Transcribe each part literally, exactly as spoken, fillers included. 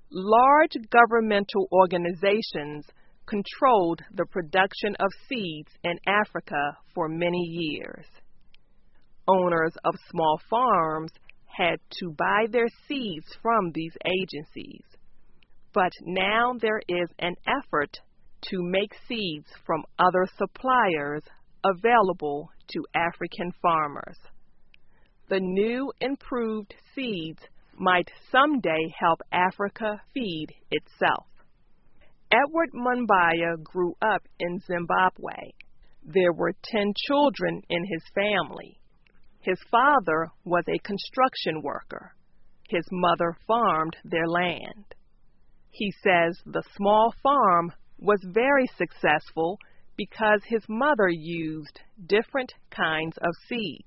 Large governmental organizations controlled the production of seeds in Africa for many years. Owners of small farms had to buy their seeds from these agencies. But now there is an effort to make seeds from other suppliers available to African farmers. The new improved seeds might someday help Africa feed itself. Edward Mumbaya grew up in Zimbabwe. There were ten children in his family. His father was a construction worker. His mother farmed their land. He says the small farm was very successful because his mother used different kinds of seeds.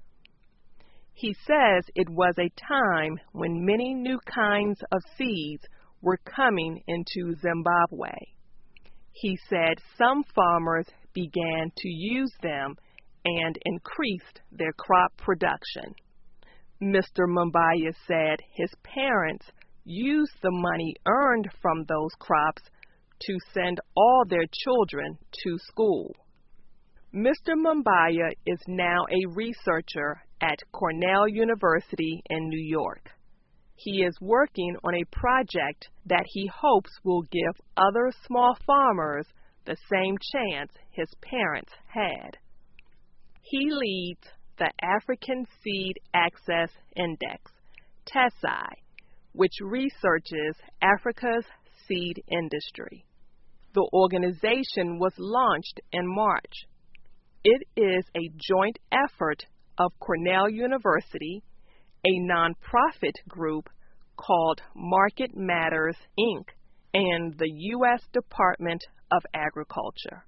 He says it was a time when many new kinds of seeds were coming into Zimbabwe. He said some farmers began to use them and increased their crop production. Mister Mumbaya said his parents used the money earned from those crops to send all their children to school. Mister Mumbaya is now a researcher at Cornell University in New York. He is working on a project that he hopes will give other small farmers the same chance his parents had. He leads the African Seed Access Index, TESI, which researches Africa's seed industry. The organization was launched in March. It is a joint effort of Cornell University, a nonprofit group called Market Matters, Incorporated, and the U S Department of Agriculture.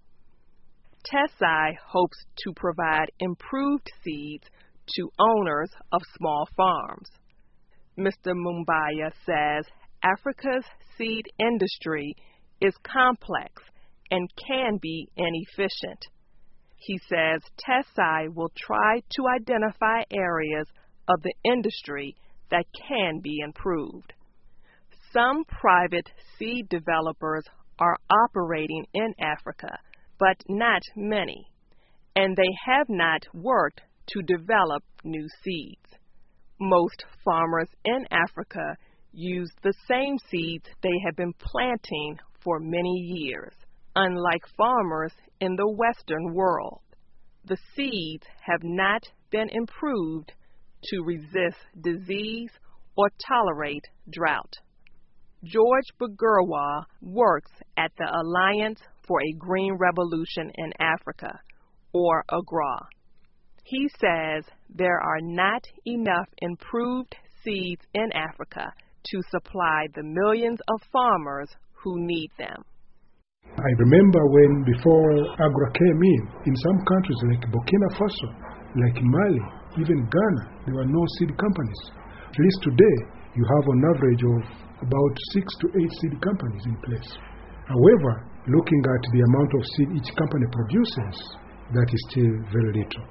TESI hopes to provide improved seeds to owners of small farms. Mister Mumbaya says Africa's seed industry is complex and can be inefficient. He says TESI will try to identify areas of the industry that can be improved. Some private seed developers are operating in Africa, but not many, and they have not worked to develop new seeds. Most farmers in Africa use the same seeds they have been planting for many years, unlike farmers in the Western world. The seeds have not been improved to resist disease or tolerate drought. George Bagurwa works at the Alliance for a Green Revolution in Africa, or AGRA. He says there are not enough improved seeds in Africa to supply the millions of farmers who need them. I remember when before AGRA came in, in some countries like Burkina Faso, like Mali, even Ghana, there were no seed companies. At least today, you have an average of about six to eight seed companies in place. However, looking at the amount of seed each company produces, that is still very little.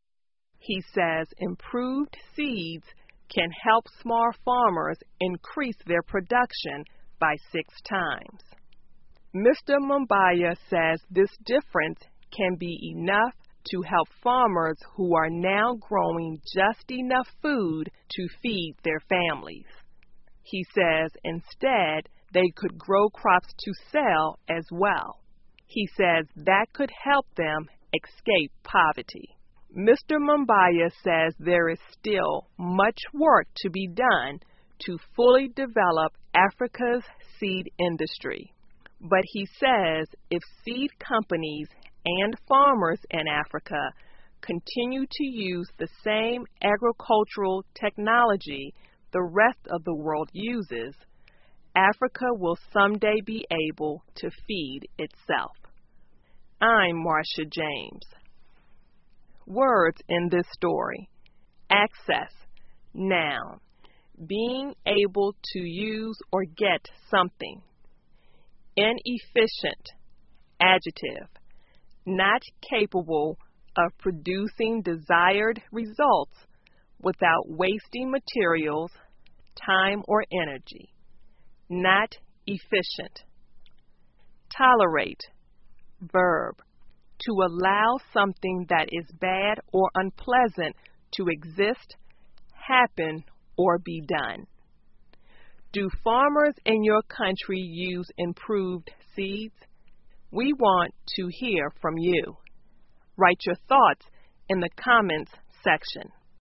He says improved seeds can help small farmers increase their production by six times. Mister Mumbaya says this difference can be enough to help farmers who are now growing just enough food to feed their families. He says instead they could grow crops to sell as well. He says that could help them escape poverty. Mister Mumbaya says there is still much work to be done to fully develop Africa's seed industry. But he says if seed companies and farmers in Africa continue to use the same agricultural technology the rest of the world uses, Africa will someday be able to feed itself. I'm Marcia James. Words in this story: access, noun, being able to use or get something. Inefficient, adjective, not capable of producing desired results without wasting materials, time, or energy. not efficient. Tolerate, verb, to allow something that is bad or unpleasant to exist, happen, or be done. Do farmers in your country use improved seeds? We want to hear from you. Write your thoughts in the comments section.